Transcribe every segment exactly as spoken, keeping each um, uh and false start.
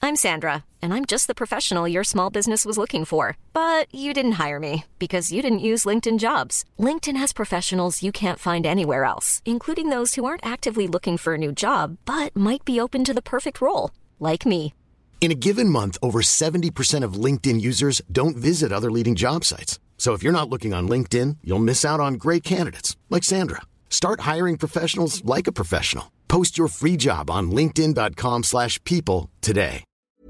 I'm Sandra, and I'm just the professional your small business was looking for. But you didn't hire me because you didn't use LinkedIn Jobs. LinkedIn has professionals you can't find anywhere else, including those who aren't actively looking for a new job, but might be open to the perfect role, like me. In a given month, over seventy percent of LinkedIn users don't visit other leading job sites. So if you're not looking on LinkedIn, you'll miss out on great candidates like Sandra. Start hiring professionals like a professional. Post your free job on linkedin.com slash people today.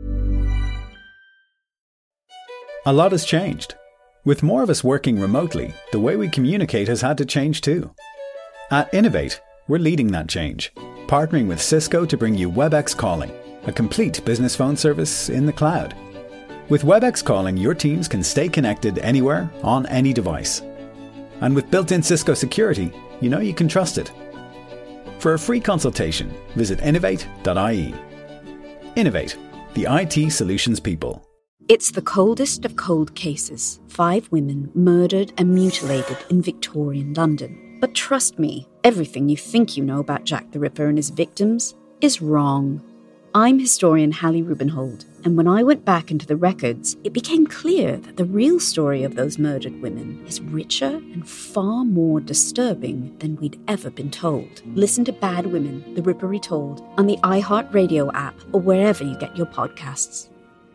A lot has changed. With more of us working remotely, the way we communicate has had to change too. At Innovate, we're leading that change, partnering with Cisco to bring you WebEx Calling, a complete business phone service in the cloud. With WebEx Calling, your teams can stay connected anywhere, on any device. And with built-in Cisco security, you know you can trust it. For a free consultation, visit innovate dot I E. Innovate, the I T solutions people. It's the coldest of cold cases. Five women murdered and mutilated in Victorian London. But trust me, everything you think you know about Jack the Ripper and his victims is wrong. I'm historian Hallie Rubenhold, and when I went back into the records, it became clear that the real story of those murdered women is richer and far more disturbing than we'd ever been told. Listen to Bad Women, The Ripper Retold, on the iHeartRadio app or wherever you get your podcasts.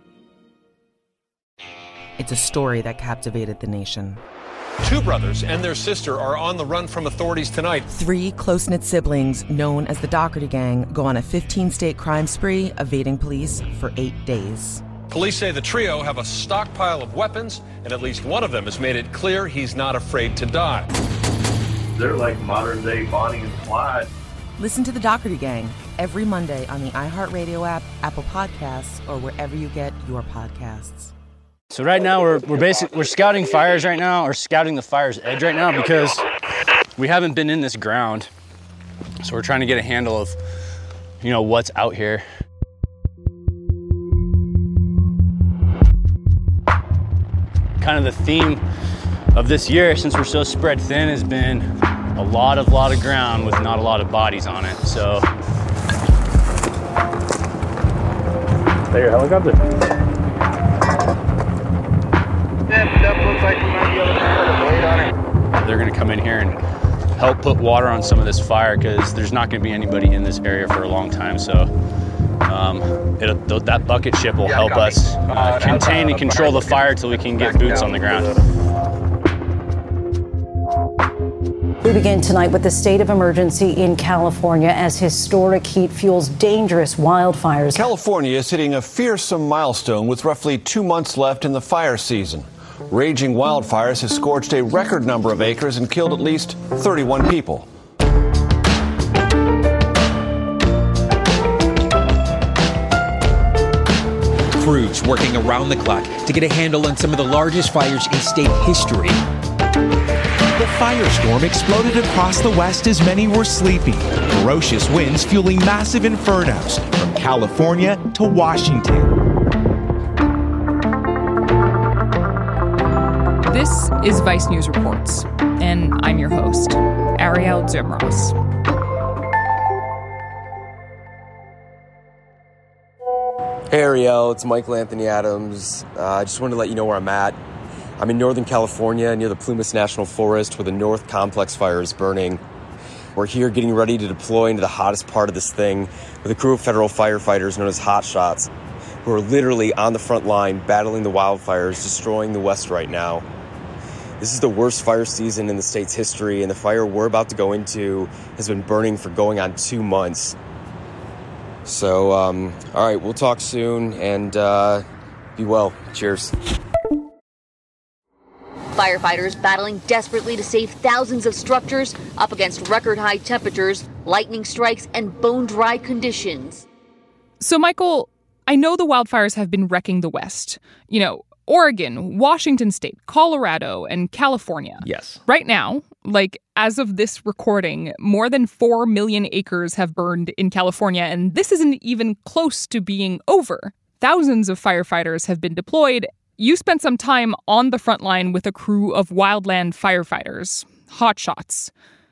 It's a story that captivated the nation. Two brothers and their sister are on the run from authorities tonight. Three close-knit siblings, known as the Doherty Gang, go on a fifteen-state crime spree, evading police for eight days. Police say the trio have a stockpile of weapons, and at least one of them has made it clear he's not afraid to die. They're like modern-day Bonnie and Clyde. Listen to the Doherty Gang every Monday on the iHeartRadio app, Apple Podcasts, or wherever you get your podcasts. So right now we're we're basically we're scouting fires right now, or scouting the fire's edge right now, because we haven't been in this ground. So we're trying to get a handle of, you know, what's out here. Kind of the theme of this year, since we're so spread thin, has been a lot of lot of ground with not a lot of bodies on it. So is that your helicopter? They're going to come in here and help put water on some of this fire, because there's not going to be anybody in this area for a long time. So um, it'll, that bucket ship will help us uh, contain and control the fire till we can get boots on the ground. We begin tonight with the state of emergency in California as historic heat fuels dangerous wildfires. California is hitting a fearsome milestone with roughly two months left in the fire season. Raging wildfires have scorched a record number of acres and killed at least thirty-one people. Crews working around the clock to get a handle on some of the largest fires in state history. The firestorm exploded across the west as many were sleeping. Ferocious winds fueling massive infernos from California to Washington. This is Vice News Reports, and I'm your host, Ariel Zimros. Hey Ariel, it's Michael Anthony Adams. Uh, I just wanted to let you know where I'm at. I'm in Northern California near the Plumas National Forest where the North Complex fire is burning. We're here getting ready to deploy into the hottest part of this thing with a crew of federal firefighters known as Hot Shots, who are literally on the front line battling the wildfires, destroying the West right now. This is the worst fire season in the state's history, and the fire we're about to go into has been burning for going on two months. So, um, all right, we'll talk soon, and uh, be well. Cheers. Firefighters battling desperately to save thousands of structures up against record-high temperatures, lightning strikes, and bone-dry conditions. So, Michael, I know the wildfires have been wrecking the West. You know, Oregon, Washington State, Colorado, and California. Yes. Right now, like as of this recording, more than four million acres have burned in California, and this isn't even close to being over. Thousands of firefighters have been deployed. You spent some time on the front line with a crew of wildland firefighters, Hot Shots.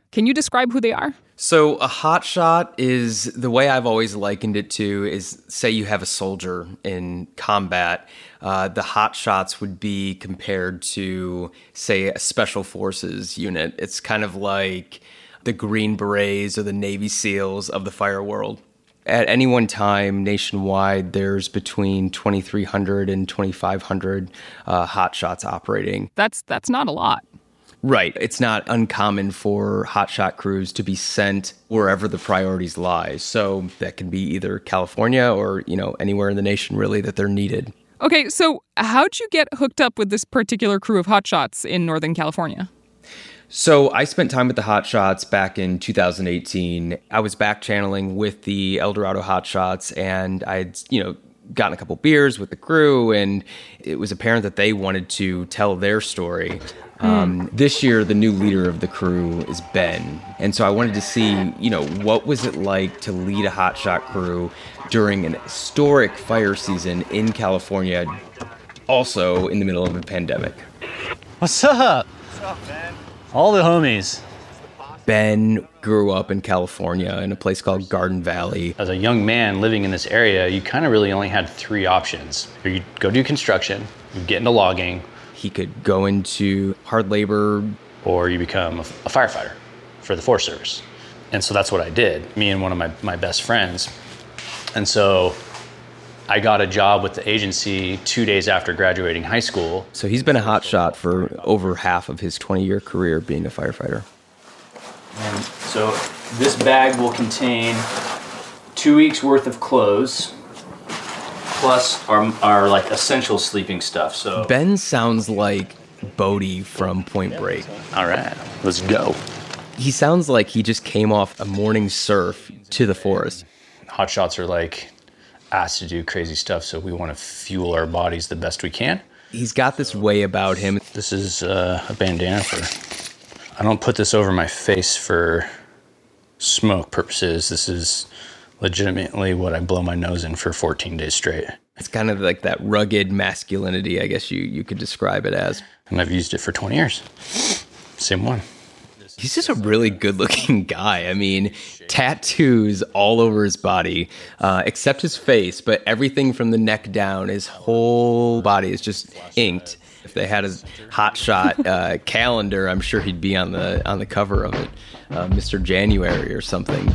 Can you describe who they are? So a hotshot is, the way I've always likened it to is, say you have a soldier in combat. Uh, the hotshots would be compared to, say, a special forces unit. It's kind of like the Green Berets or the Navy SEALs of the fire world. At any one time, nationwide, there's between twenty-three hundred and twenty-five hundred uh, hotshots operating. That's that's not a lot. Right. It's not uncommon for hotshot crews to be sent wherever the priorities lie. So that can be either California or, you know, anywhere in the nation, really, that they're needed. Okay, so how'd you get hooked up with this particular crew of hotshots in Northern California? So I spent time with the Hotshots back in two thousand eighteen. I was back channeling with the El Dorado Hotshots, and I'd, you know, gotten a couple beers with the crew, and it was apparent that they wanted to tell their story. Mm. Um, this year, the new leader of the crew is Ben. And so I wanted to see, you know, what was it like to lead a hotshot crew during an historic fire season in California, also in the middle of a pandemic. What's up? What's up, man? All the homies. Ben grew up in California in a place called Garden Valley. As a young man living in this area, you kind of really only had three options. Or you'd go do construction, you'd get into logging. He could go into hard labor. Or you become a, a firefighter for the Forest Service. And so that's what I did, me and one of my, my best friends. And so I got a job with the agency two days after graduating high school. So he's been a hotshot for over half of his twenty-year career being a firefighter. And so this bag will contain two weeks worth of clothes, plus our, our like essential sleeping stuff. So Ben sounds like Bodhi from Point Break. All right, let's go. He sounds like he just came off a morning surf to the forest. Hotshots are like asked to do crazy stuff, so we want to fuel our bodies the best we can. He's got this way about him. This is uh, a bandana for, I don't put this over my face for smoke purposes. This is legitimately what I blow my nose in for fourteen days straight. It's kind of like that rugged masculinity, I guess you, you could describe it as. And I've used it for twenty years. Same one. He's just a really good-looking guy. I mean, tattoos all over his body, uh, except his face, but everything from the neck down, his whole body is just inked. If they had his hotshot uh, calendar, I'm sure he'd be on the on the cover of it, uh, Mister January or something.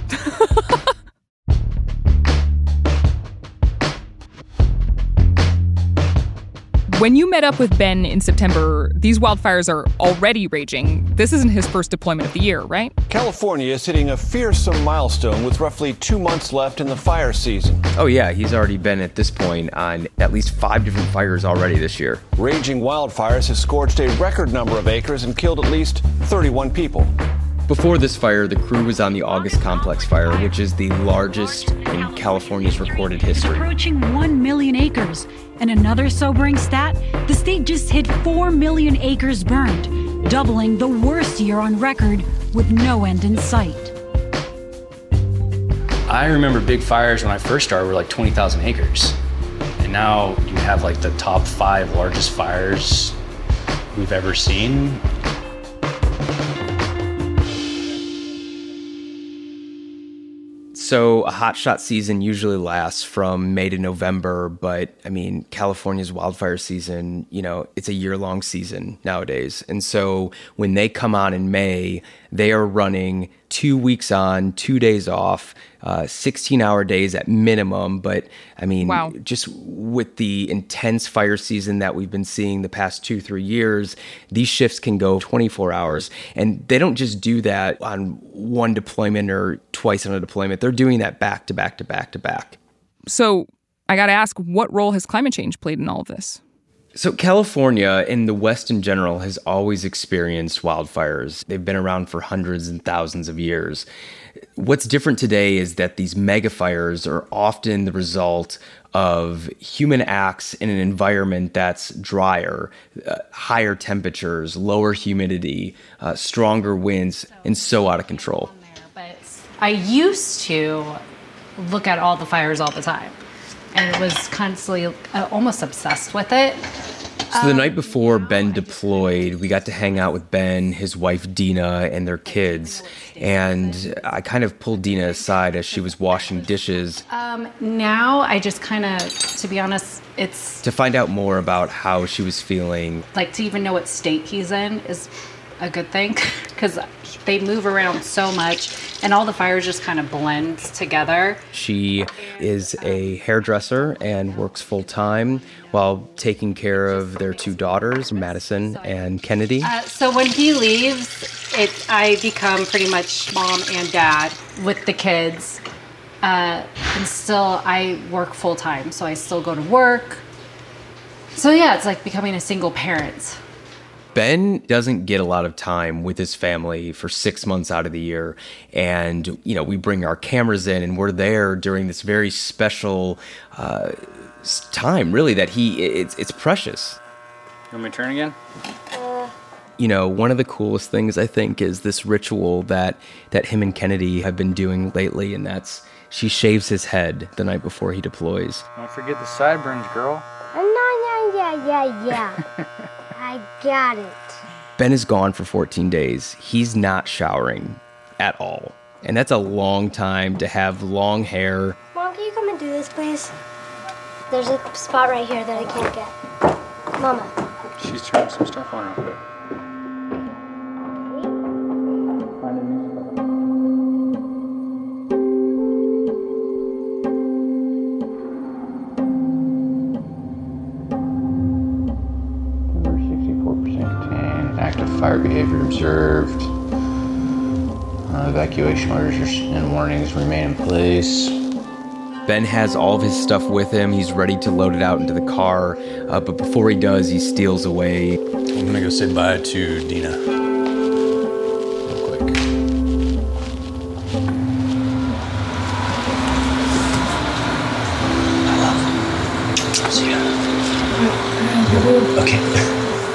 When you met up with Ben in September, these wildfires are already raging. This isn't his first deployment of the year, right? California is hitting a fearsome milestone with roughly two months left in the fire season. Oh yeah, he's already been at this point on at least five different fires already this year. Raging wildfires have scorched a record number of acres and killed at least thirty-one people. Before this fire, the crew was on the August Complex fire, which is the largest in California's recorded history. Approaching one million acres. And another sobering stat, the state just hit four million acres burned, doubling the worst year on record with no end in sight. I remember big fires when I first started were like twenty thousand acres. And now you have like the top five largest fires we've ever seen. So a hotshot season usually lasts from May to November, but I mean, California's wildfire season, you know, it's a year-long season nowadays. And so when they come on in May, they are running two weeks on, two days off, uh, sixteen-hour days at minimum. But I mean, wow. Just with the intense fire season that we've been seeing the past two, three years, these shifts can go twenty-four hours. And they don't just do that on one deployment or twice on a deployment. They're doing that back to back to back to back. So I got to ask, what role has climate change played in all of this? So California and the West in general has always experienced wildfires. They've been around for hundreds and thousands of years. What's different today is that these mega fires are often the result of human acts in an environment that's drier, uh, higher temperatures, lower humidity, uh, stronger winds, and so out of control. But I used to look at all the fires all the time. And it was constantly uh, almost obsessed with it. So the night before Ben deployed, we got to hang out with Ben, his wife Dina, and their kids. And I kind of pulled Dina aside as she was washing dishes. Um, now I just kind of, to be honest, it's... To find out more about how she was feeling. Like, to even know what state he's in is a good thing, because they move around so much, and all the fires just kind of blend together. She is a hairdresser and works full-time while taking care of their two daughters, Madison and Kennedy. Uh, so when he leaves, it I become pretty much mom and dad with the kids. Uh, and still, I work full-time, so I still go to work. So yeah, it's like becoming a single parent. Ben doesn't get a lot of time with his family for six months out of the year. And, you know, we bring our cameras in and we're there during this very special uh, time, really, that he, it's, it's precious. You want me to turn again? Uh. You know, one of the coolest things, I think, is this ritual that, that him and Kennedy have been doing lately, and that's she shaves his head the night before he deploys. Don't forget the sideburns, girl. No, yeah, yeah, yeah. I got it. Ben is gone for fourteen days. He's not showering at all. And that's a long time to have long hair. Mom, can you come and do this, please? There's a spot right here that I can't get. Mama. She's turning some stuff on real quick. Fire behavior observed. Uh, evacuation orders and warnings remain in place. Ben has all of his stuff with him. He's ready to load it out into the car. Uh, but before he does, he steals away. I'm gonna go say bye to Dina. Real quick. See ya. Okay.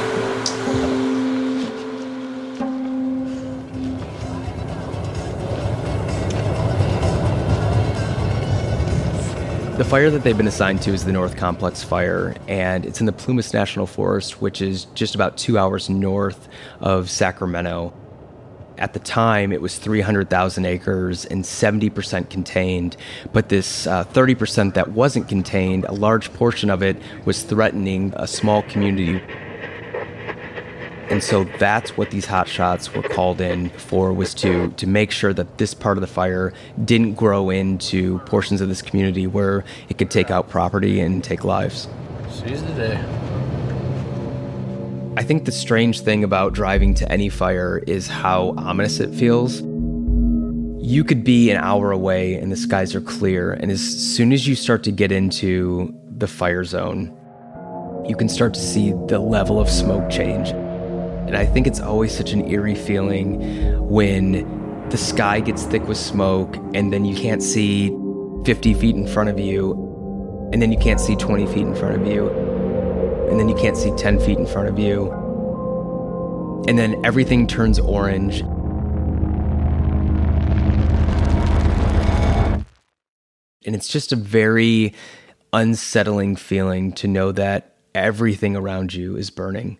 The fire that they've been assigned to is the North Complex Fire, and it's in the Plumas National Forest, which is just about two hours north of Sacramento. At the time, it was three hundred thousand acres and seventy percent contained, but this uh, thirty percent that wasn't contained, a large portion of it was threatening a small community. And so that's what these hotshots were called in for, was to to make sure that this part of the fire didn't grow into portions of this community where it could take out property and take lives. Seize the day. I think the strange thing about driving to any fire is how ominous it feels. You could be an hour away and the skies are clear, and as soon as you start to get into the fire zone, you can start to see the level of smoke change. And I think it's always such an eerie feeling when the sky gets thick with smoke and then you can't see fifty feet in front of you, and then you can't see twenty feet in front of you, and then you can't see ten feet in front of you. And then everything turns orange. And it's just a very unsettling feeling to know that everything around you is burning.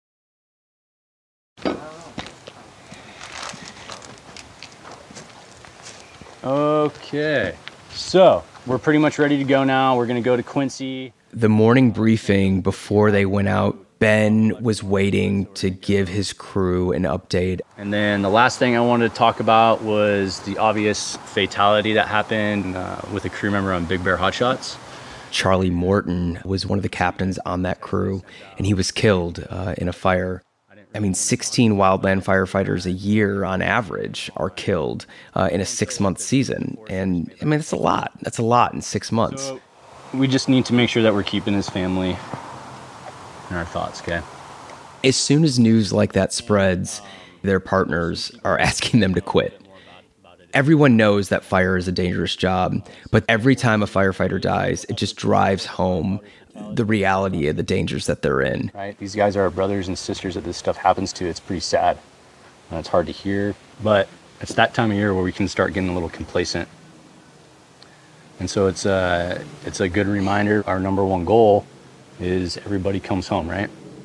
Okay, so we're pretty much ready to go now. We're going to go to Quincy. The morning briefing before they went out, Ben was waiting to give his crew an update. And then the last thing I wanted to talk about was the obvious fatality that happened uh, with a crew member on Big Bear Hotshots. Charlie Morton was one of the captains on that crew, and he was killed uh, in a fire. I mean, sixteen wildland firefighters a year on average are killed uh, in a six-month season. And, I mean, that's a lot. That's a lot in six months. So we just need to make sure that we're keeping his family in our thoughts, okay? As soon as news like that spreads, their partners are asking them to quit. Everyone knows that fire is a dangerous job, but every time a firefighter dies, it just drives home the reality of the dangers that they're in. Right? These guys are our brothers and sisters that this stuff happens to. It's pretty sad. And it's hard to hear, but it's that time of year where we can start getting a little complacent. And so it's a, it's a good reminder. Our number one goal is everybody comes home, right?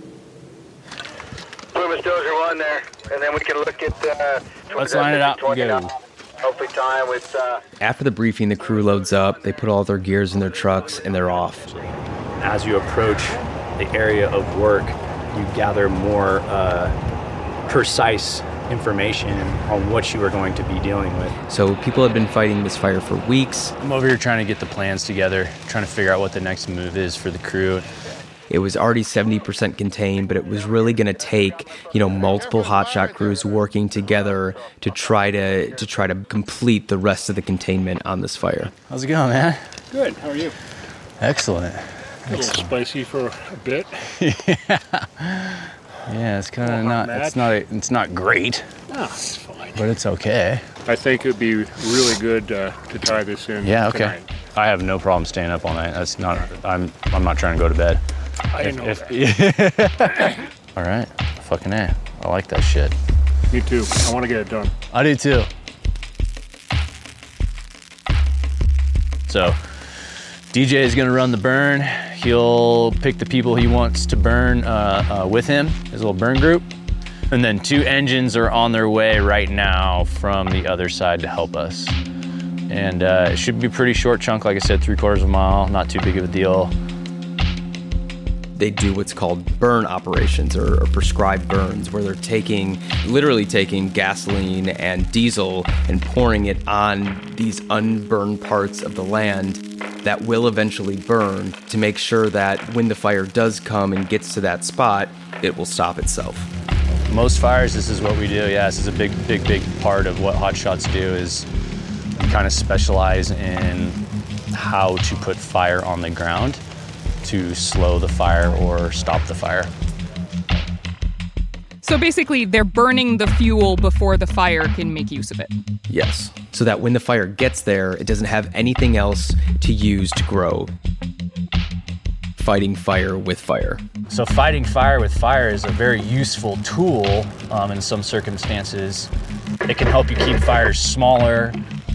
on there, and then we can look at. Uh, Let's line it up and go. Hopefully, time with. Uh... After the briefing, the crew loads up. They put all their gears in their trucks, and they're off. As you approach the area of work, you gather more uh, precise information on what you are going to be dealing with. So people have been fighting this fire for weeks. I'm over here trying to get the plans together, trying to figure out what the next move is for the crew. It was already seventy percent contained, but it was really going to take, you know, multiple hotshot crews working together to try to to try to complete the rest of the containment on this fire. How's it going, man? Good. How are you? Excellent. A little spicy for a bit. yeah. Yeah, it's kind of not. It's not. A, it's not great. No, it's fine. But it's okay. I think it'd be really good uh, to tie this in. Yeah. Okay. Tonight. I have no problem staying up all night. That's not. I'm. I'm not trying to go to bed. I if, know if, that. All right. Fucking A. I like that shit. Me too. I want to get it done. I do too. So, D J is gonna run the burn. He'll pick the people he wants to burn uh, uh, with him, his little burn group. And then two engines are on their way right now from the other side to help us. And uh, it should be a pretty short chunk, like I said, three quarters of a mile, not too big of a deal. They do what's called burn operations or, or prescribed burns, where they're taking, literally taking gasoline and diesel and pouring it on these unburned parts of the land that will eventually burn to make sure that when the fire does come and gets to that spot, it will stop itself. Most fires, this is what we do. Yeah, this is a big, big, big part of what Hot Shots do is we kind of specialize in how to put fire on the ground to slow the fire or stop the fire. So basically, they're burning the fuel before the fire can make use of it. Yes, so that when the fire gets there, it doesn't have anything else to use to grow. Fighting fire with fire. So fighting fire with fire is a very useful tool um, in some circumstances. It can help you keep fires smaller.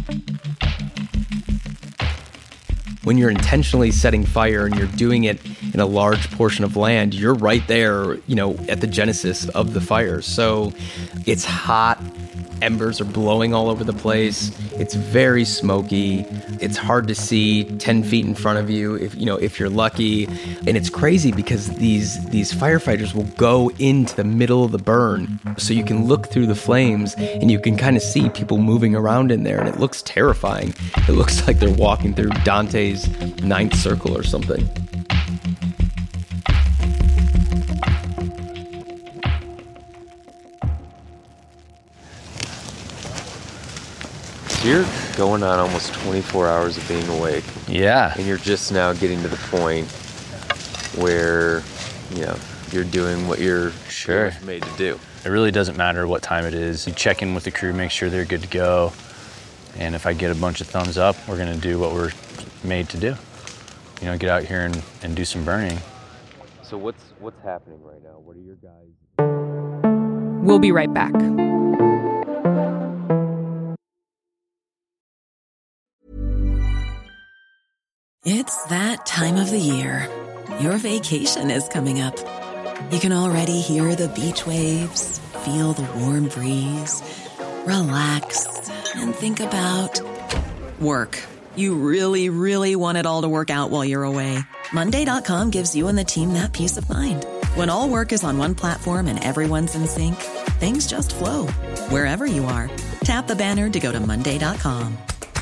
When you're intentionally setting fire and you're doing it in a large portion of land, you're right there, you know, at the genesis of the fire. So it's hot, embers are blowing all over the place. It's very smoky. It's hard to see ten feet in front of you if you know if you're lucky. And it's crazy because these these firefighters will go into the middle of the burn, so you can look through the flames and you can kind of see people moving around in there, and it looks terrifying. It looks like they're walking through Dante's Ninth Circle or something. You're going on almost twenty-four hours of being awake. Yeah. And you're just now getting to the point where, you know, you're doing what you're sure made to do. It really doesn't matter what time it is. You check in with the crew, make sure they're good to go. And if I get a bunch of thumbs up, we're gonna do what we're made to do. You know, get out here and, and do some burning. So what's what's happening right now? What are your guys? We'll be right back. It's that time of the year. Your vacation is coming up. You can already hear the beach waves, feel the warm breeze, relax, and think about work. You really, really want it all to work out while you're away. Monday dot com gives you and the team that peace of mind. When all work is on one platform and everyone's in sync, things just flow. Wherever you are, tap the banner to go to Monday dot com.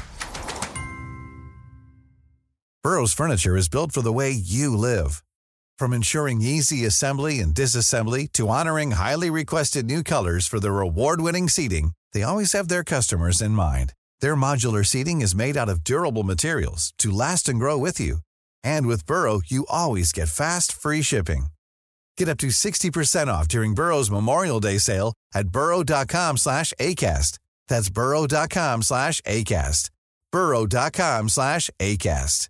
Burrow's furniture is built for the way you live. From ensuring easy assembly and disassembly to honoring highly requested new colors for their award-winning seating, they always have their customers in mind. Their modular seating is made out of durable materials to last and grow with you. And with Burrow, you always get fast, free shipping. Get up to sixty percent off during Burrow's Memorial Day sale at burrow.com slash ACAST. That's burrow.com slash ACAST. burrow.com slash ACAST.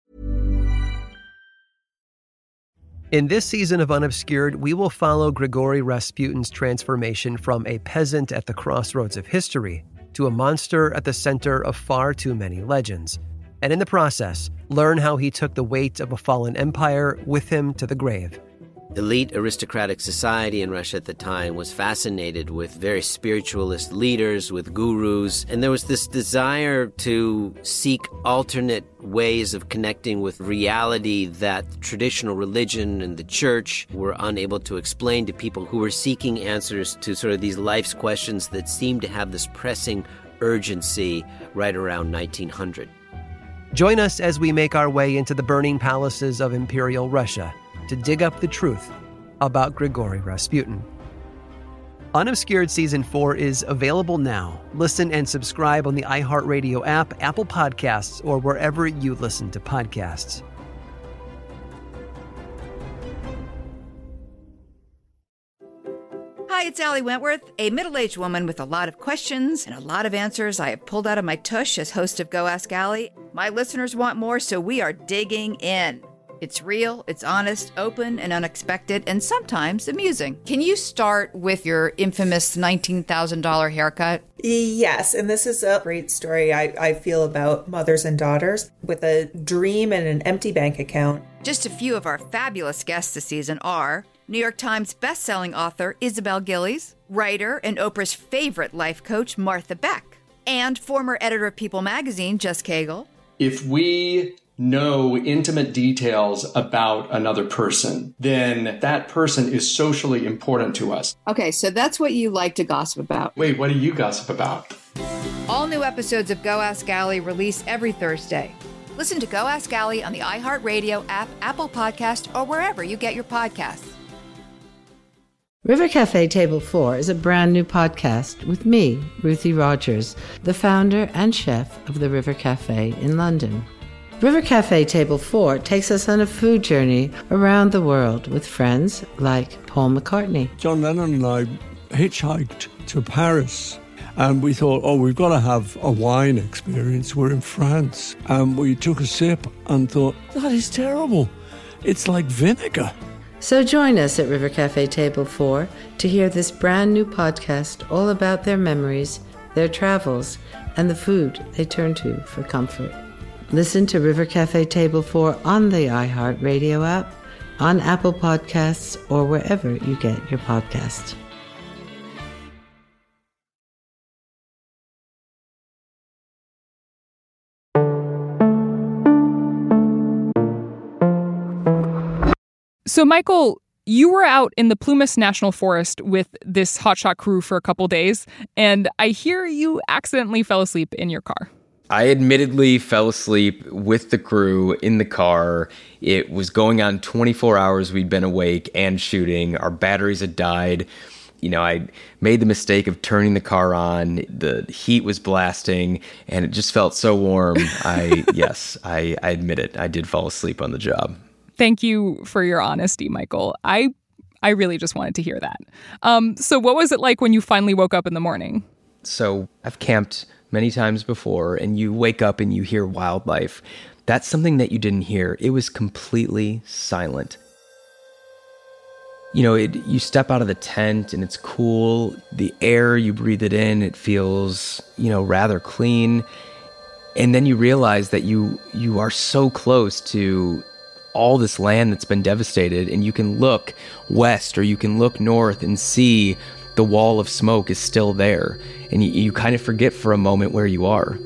In this season of Unobscured, we will follow Grigory Rasputin's transformation from a peasant at the crossroads of history to a monster at the center of far too many legends. And in the process, learn how he took the weight of a fallen empire with him to the grave. elite aristocratic society in Russia at the time was fascinated with very spiritualist leaders, with gurus, and there was this desire to seek alternate ways of connecting with reality that traditional religion and the church were unable to explain to people who were seeking answers to sort of these life's questions that seemed to have this pressing urgency right around nineteen hundred. Join us as we make our way into the burning palaces of Imperial Russia to dig up the truth about Grigory Rasputin. Unobscured Season four is available now. Listen and subscribe on the iHeartRadio app, Apple Podcasts, or wherever you listen to podcasts. Hi, it's Allie Wentworth, a middle-aged woman with a lot of questions and a lot of answers I have pulled out of my tush as host of Go Ask Allie. My listeners want more, so we are digging in. It's real, it's honest, open, and unexpected, and sometimes amusing. Can you start with your infamous nineteen thousand dollars haircut? Yes, and this is a great story I, I feel about mothers and daughters with a dream and an empty bank account. Just a few of our fabulous guests this season are New York Times bestselling author Isabel Gillies, writer and Oprah's favorite life coach Martha Beck, and former editor of People magazine Jess Cagle. If we know intimate details about another person, then that person is socially important to us. Okay, so that's what you like to gossip about. Wait, what do you gossip about? All new episodes of Go Ask Allie release every Thursday. Listen to Go Ask Allie on the iHeartRadio app, Apple Podcast, or wherever you get your podcasts. River Cafe Table four is a brand new podcast with me, Ruthie Rogers, the founder and chef of the River Cafe in London. River Cafe Table four takes us on a food journey around the world with friends like Paul McCartney. John Lennon and I hitchhiked to Paris and we thought, oh, we've got to have a wine experience. We're in France. And we took a sip and thought, that is terrible. It's like vinegar. So join us at River Cafe Table four to hear this brand new podcast all about their memories, their travels, and the food they turn to for comfort. Listen to River Cafe Table four on the iHeartRadio app, on Apple Podcasts, or wherever you get your podcasts. So, Michael, you were out in the Plumas National Forest with this hotshot crew for a couple days, and I hear you accidentally fell asleep in your car. I admittedly fell asleep with the crew in the car. It was going on twenty-four hours we'd been awake and shooting. Our batteries had died. You know, I made the mistake of turning the car on. The heat was blasting, and it just felt so warm. I, yes, I, I admit it. I did fall asleep on the job. Thank you for your honesty, Michael. I I really just wanted to hear that. Um, so what was it like when you finally woke up in the morning? So I've camped many times before, and you wake up and you hear wildlife. That's something that you didn't hear. It was completely silent. You know, it, you step out of the tent and it's cool. The air, you breathe it in, it feels, you know, rather clean. And then you realize that you you are so close to all this land that's been devastated, and you can look west or you can look north and see the wall of smoke is still there, and you, you kind of forget for a moment where you are.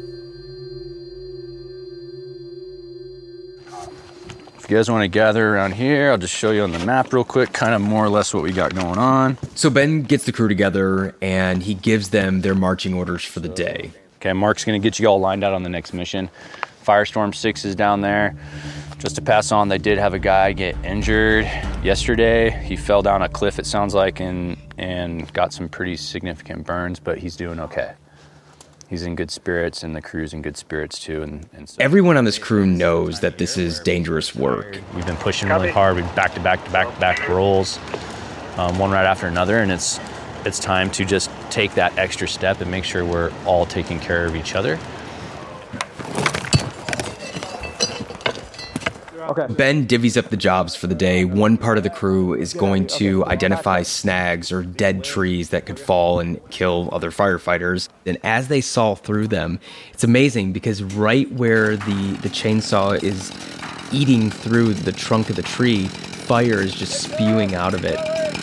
If you guys want to gather around here, I'll just show you on the map real quick, kind of more or less what we got going on. So Ben gets the crew together and he gives them their marching orders for the day. Okay, Mark's going to get you all lined out on the next mission. Firestorm six is down there. Just to pass on, they did have a guy get injured yesterday. He fell down a cliff, it sounds like, and and got some pretty significant burns, but he's doing okay. He's in good spirits, and the crew's in good spirits too. And, and so everyone on this crew knows that this is dangerous work. We've been pushing really hard. We've back to back to back to back rolls, um, one right after another, and it's it's time to just take that extra step and make sure we're all taking care of each other. Okay. Ben divvies up the jobs for the day. One part of the crew is going to identify snags or dead trees that could fall and kill other firefighters. And as they saw through them, it's amazing because right where the, the chainsaw is eating through the trunk of the tree, fire is just spewing out of it.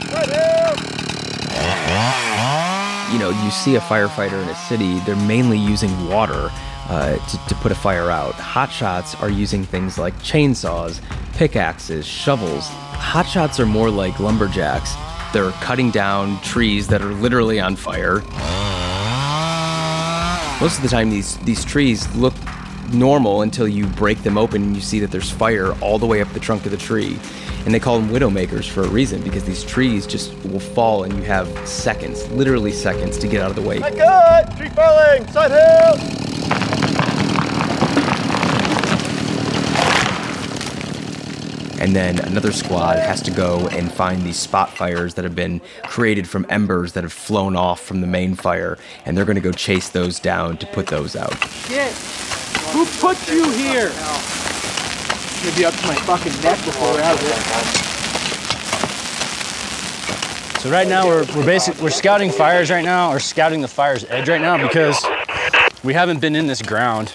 You know, you see a firefighter in a city, they're mainly using water uh, to, to put a fire out. Hotshots are using things like chainsaws, pickaxes, shovels. Hotshots are more like lumberjacks. They're cutting down trees that are literally on fire. Most of the time, these, these trees look normal until you break them open and you see that there's fire all the way up the trunk of the tree. And they call them widowmakers for a reason, because these trees just will fall and you have seconds, literally seconds, to get out of the way. Not good! Tree falling! Side hill! And then another squad has to go and find these spot fires that have been created from embers that have flown off from the main fire. And they're going to go chase those down to put those out. Shit! Who put you here? Gonna be up to my fucking neck before we're out of here. So right now we're we're basic we're scouting fires right now, or scouting the fire's edge right now, because we haven't been in this ground.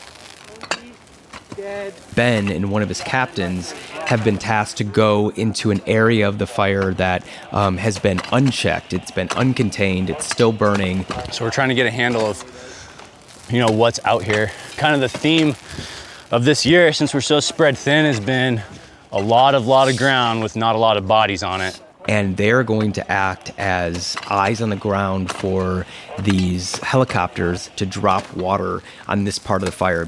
Ben and one of his captains have been tasked to go into an area of the fire that um, has been unchecked. It's been uncontained. It's still burning. So we're trying to get a handle of, you know, what's out here. Kind of the theme of this year, since we're so spread thin, has been a lot of lot of ground with not a lot of bodies on it. And they're going to act as eyes on the ground for these helicopters to drop water on this part of the fire.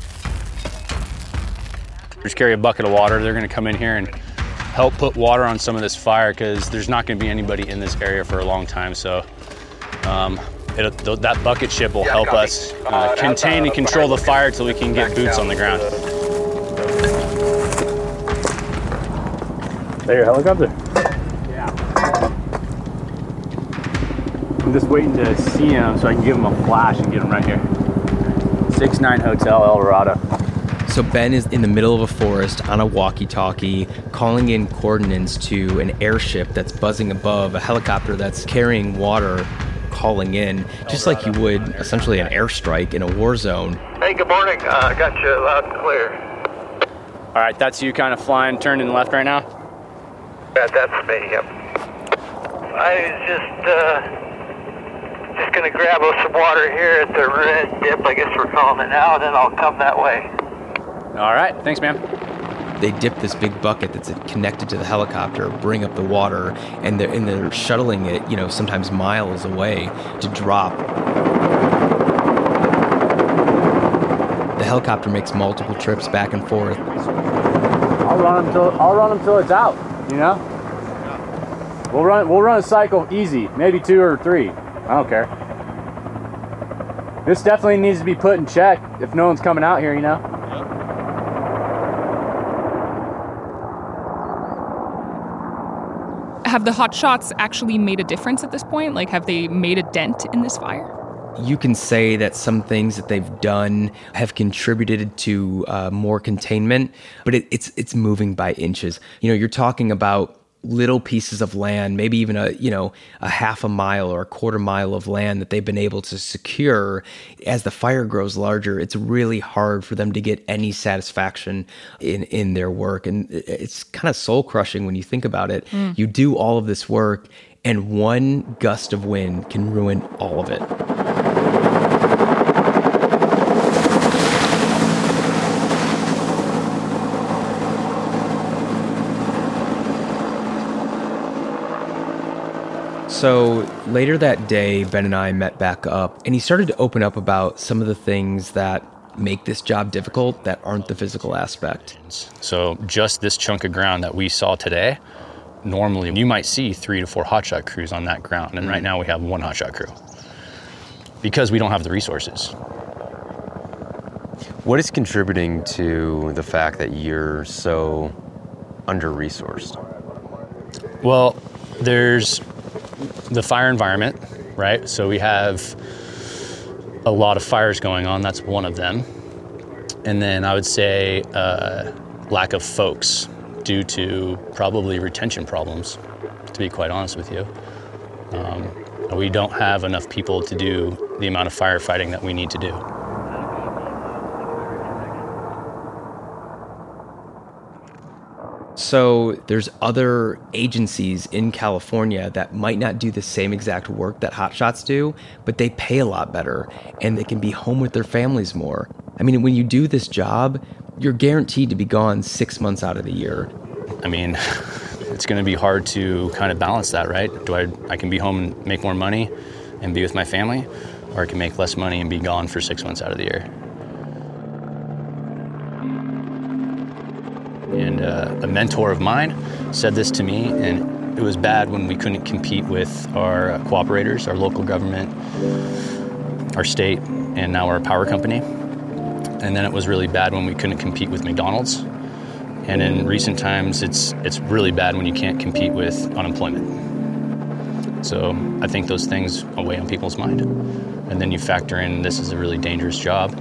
Just carry a bucket of water. They're going to come in here and help put water on some of this fire, because there's not going to be anybody in this area for a long time. So um, It'll, that bucket ship will help us uh, contain and control the fire till we can get boots on the ground. Is that your helicopter? Yeah. I'm just waiting to see him so I can give him a flash and get him right here. six nine Hotel El Dorado. So Ben is in the middle of a forest on a walkie-talkie, calling in coordinates to an airship that's buzzing above, a helicopter that's carrying water, calling in, just like you would essentially an airstrike in a war zone. Hey, good morning. I uh, got you loud and clear. All right, that's you kind of flying, turning left right now? Yeah, that's me, yep. I was just, uh, just going to grab us some water here at the red dip, I guess we're calling it now, and then I'll come that way. All right, thanks, man. They dip this big bucket that's connected to the helicopter, bring up the water, and they're, and they're shuttling it, you know, sometimes miles away to drop. The helicopter makes multiple trips back and forth. I'll run them till I'll run them till it's out. You know, we'll run we'll run a cycle easy, maybe two or three. I don't care. This definitely needs to be put in check if no one's coming out here. You know. Have the hot shots actually made a difference at this point? Like, have they made a dent in this fire? You can say that some things that they've done have contributed to uh, more containment, but it, it's it's moving by inches. You know, you're talking about little pieces of land, maybe even a, you know, a half a mile or a quarter mile of land that they've been able to secure. As the fire grows larger, it's really hard for them to get any satisfaction in, in their work. And it's kind of soul crushing when you think about it. Mm. You do all of this work and one gust of wind can ruin all of it. So later that day, Ben and I met back up, and he started to open up about some of the things that make this job difficult that aren't the physical aspect. So just this chunk of ground that we saw today, normally you might see three to four hotshot crews on that ground, and mm-hmm. right now we have one hotshot crew because we don't have the resources. What is contributing to the fact that you're so under-resourced? Well, there's the fire environment, right? So we have a lot of fires going on. That's one of them. And then I would say uh, lack of folks due to probably retention problems, to be quite honest with you. Um, we don't have enough people to do the amount of firefighting that we need to do. So there's other agencies in California that might not do the same exact work that Hot Shots do, but they pay a lot better and they can be home with their families more. I mean, when you do this job, you're guaranteed to be gone six months out of the year. I mean, it's going to be hard to kind of balance that, right? Do I, I can be home and make more money and be with my family, or I can make less money and be gone for six months out of the year. And uh, a mentor of mine said this to me, and it was bad when we couldn't compete with our uh, cooperators, our local government, our state, and now our power company. And then it was really bad when we couldn't compete with McDonald's. And in recent times, it's it's really bad when you can't compete with unemployment. So I think those things weigh on people's mind. And then you factor in this is a really dangerous job.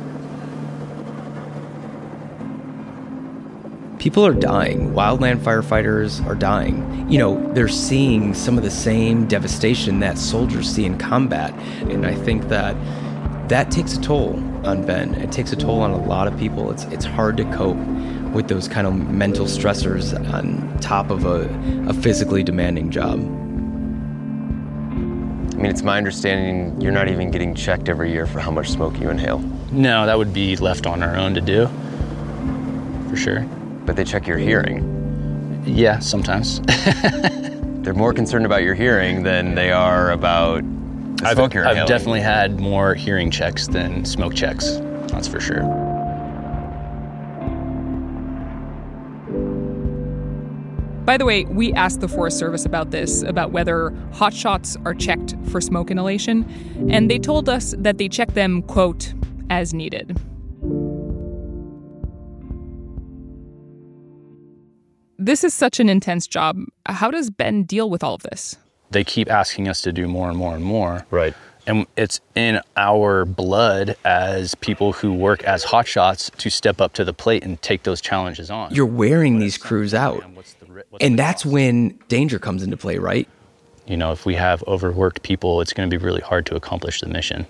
People are dying. Wildland firefighters are dying. You know, they're seeing some of the same devastation that soldiers see in combat. And I think that that takes a toll on Ben. It takes a toll on a lot of people. It's it's hard to cope with those kind of mental stressors on top of a, a physically demanding job. I mean, it's my understanding you're not even getting checked every year for how much smoke you inhale. No, that would be left on our own to do, for sure. But they check your hearing. Yeah, sometimes. They're more concerned about your hearing than they are about the I've, smoke you're inhaling. I've definitely had more hearing checks than smoke checks, that's for sure. By the way, we asked the Forest Service about this, about whether hot shots are checked for smoke inhalation, and they told us that they check them, quote, as needed. This is such an intense job. How does Ben deal with all of this? They keep asking us to do more and more and more. Right. And it's in our blood as people who work as hotshots to step up to the plate and take those challenges on. You're wearing these crews out. And that's when danger comes into play, right? You know, if we have overworked people, it's going to be really hard to accomplish the mission.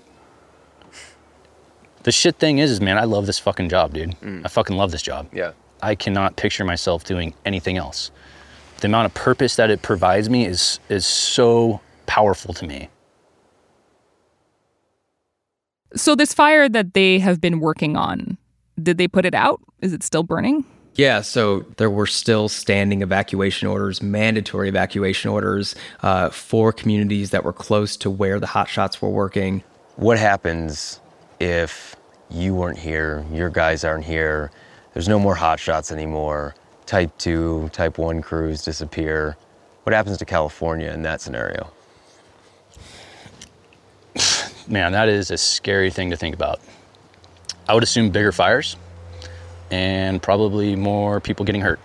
The shit thing is, is man, I love this fucking job, dude. Mm. I fucking love this job. Yeah. I cannot picture myself doing anything else. The amount of purpose that it provides me is is so powerful to me. So this fire that they have been working on, did they put it out? Is it still burning? Yeah, so there were still standing evacuation orders, mandatory evacuation orders uh, for communities that were close to where the hotshots were working. What happens if you weren't here, your guys aren't here, there's no more hotshots anymore, type two, type one crews disappear? What happens to California in that scenario? Man, that is a scary thing to think about. I would assume bigger fires and probably more people getting hurt.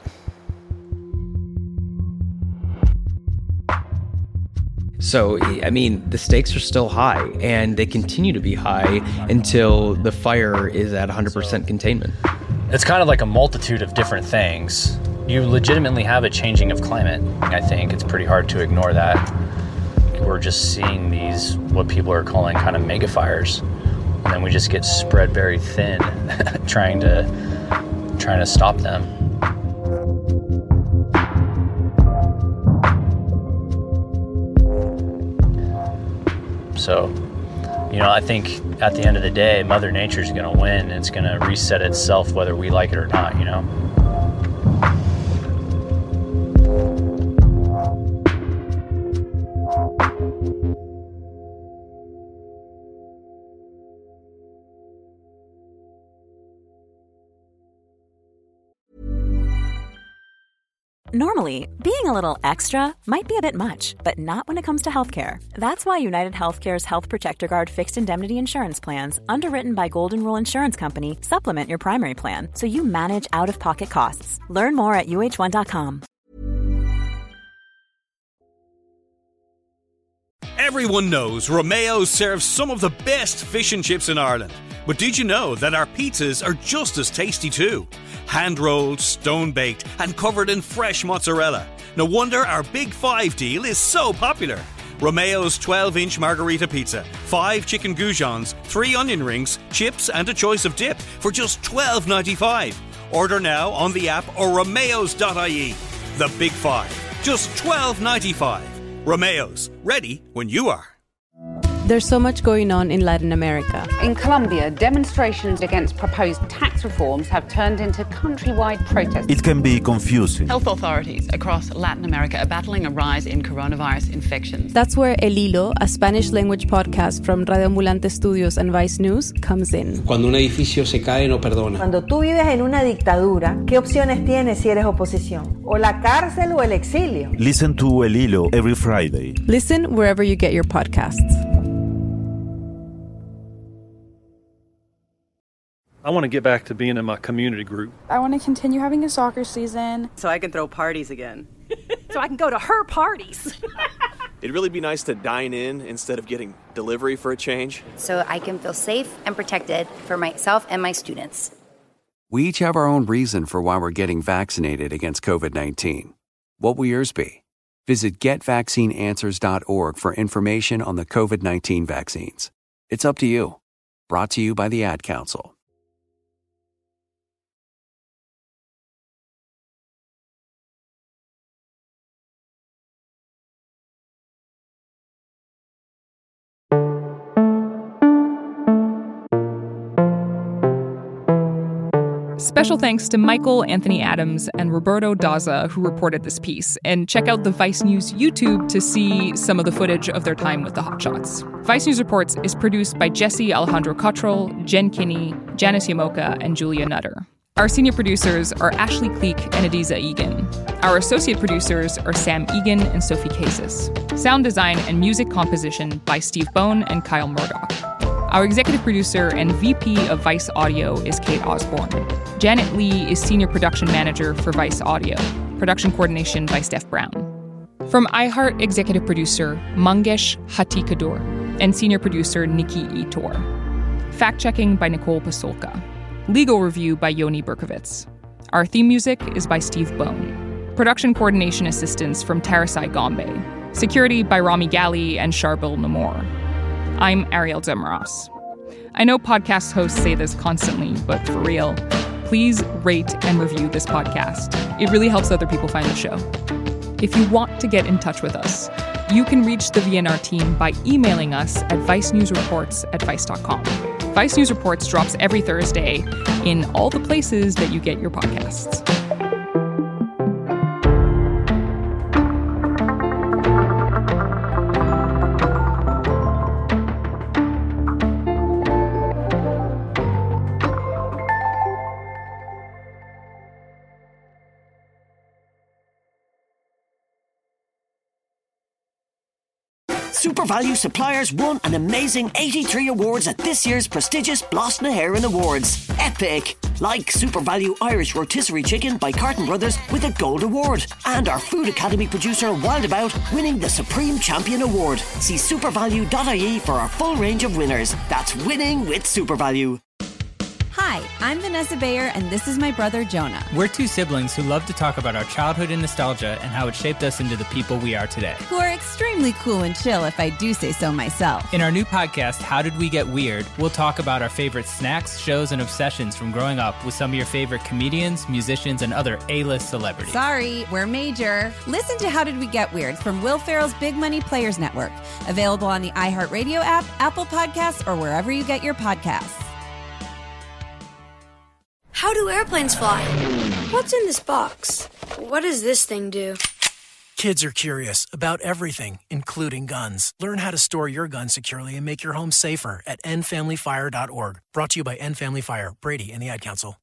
So, I mean, the stakes are still high, and they continue to be high until the fire is at one hundred percent containment. It's kind of like a multitude of different things. You legitimately have a changing of climate. I think it's pretty hard to ignore that. We're just seeing these, what people are calling kind of mega fires. And then we just get spread very thin trying to trying to stop them. So, you know, I think at the end of the day, Mother Nature's going to win. And it's going to reset itself whether we like it or not, you know? Normally, being a little extra might be a bit much, but not when it comes to healthcare. That's why United Healthcare's Health Protector Guard fixed indemnity insurance plans, underwritten by Golden Rule Insurance Company, supplement your primary plan so you manage out-of-pocket costs. Learn more at U H one dot com. Everyone knows Romeo's serves some of the best fish and chips in Ireland. But did you know that our pizzas are just as tasty too? Hand-rolled, stone-baked, and covered in fresh mozzarella. No wonder our Big Five deal is so popular. Romeo's twelve-inch margarita pizza, five chicken goujons, three onion rings, chips, and a choice of dip for just twelve ninety-five. Order now on the app or romeos dot I E. The Big Five. Just twelve ninety-five. Romeo's. Ready when you are. There's so much going on in Latin America. In Colombia, demonstrations against proposed tax reforms have turned into countrywide protests. It can be confusing. Health authorities across Latin America are battling a rise in coronavirus infections. That's where El Hilo, a Spanish-language podcast from Radio Ambulante Studios and Vice News, comes in. Cuando un edificio se cae, no perdona. Cuando tú vives en una dictadura, ¿qué opciones tienes si eres oposición? ¿O la cárcel o el exilio? Listen to El Hilo every Friday. Listen wherever you get your podcasts. I want to get back to being in my community group. I want to continue having a soccer season. So I can throw parties again. So I can go to her parties. It'd really be nice to dine in instead of getting delivery for a change. So I can feel safe and protected for myself and my students. We each have our own reason for why we're getting vaccinated against covid nineteen. What will yours be? Visit get vaccine answers dot org for information on the covid nineteen vaccines. It's up to you. Brought to you by the Ad Council. Special thanks to Michael Anthony Adams and Roberto Daza, who reported this piece. And check out the Vice News YouTube to see some of the footage of their time with the Hotshots. Vice News Reports is produced by Jesse Alejandro Cottrell, Jen Kinney, Janice Yamoka, and Julia Nutter. Our senior producers are Ashley Cleek and Adiza Egan. Our associate producers are Sam Egan and Sophie Casas. Sound design and music composition by Steve Bone and Kyle Murdoch. Our executive producer and V P of Vice Audio is Kate Osborne. Janet Lee is senior production manager for Vice Audio. Production coordination by Steph Brown. From iHeart executive producer Mangesh Hattikudur and senior producer Nikki Etor. Fact-checking by Nicole Pasolka. Legal review by Yoni Berkovitz. Our theme music is by Steve Bone. Production coordination assistance from Tarasai Gombe. Security by Rami Gali and Sharbil Namor. I'm Ariel Demaras. I know podcast hosts say this constantly, but for real, please rate and review this podcast. It really helps other people find the show. If you want to get in touch with us, you can reach the V N R team by emailing us at vicenewsreports at vice dot com. Vice News Reports drops every Thursday in all the places that you get your podcasts. SuperValu suppliers won an amazing eighty-three awards at this year's prestigious Blas na HÉireann Awards. Epic! Like SuperValu Irish Rotisserie Chicken by Carton Brothers with a Gold Award. And our Food Academy producer Wildabout winning the Supreme Champion Award. See supervalu dot I E for our full range of winners. That's winning with SuperValu. Hi, I'm Vanessa Bayer, and this is my brother Jonah. We're two siblings who love to talk about our childhood and nostalgia and how it shaped us into the people we are today. Who are extremely cool and chill, if I do say so myself. In our new podcast, How Did We Get Weird, we'll talk about our favorite snacks, shows, and obsessions from growing up with some of your favorite comedians, musicians, and other A-list celebrities. Sorry, we're major. Listen to How Did We Get Weird from Will Ferrell's Big Money Players Network. Available on the iHeartRadio app, Apple Podcasts, or wherever you get your podcasts. How do airplanes fly? What's in this box? What does this thing do? Kids are curious about everything, including guns. Learn how to store your gun securely and make your home safer at end family fire dot org. Brought to you by End Family Fire, Brady, and the Ad Council.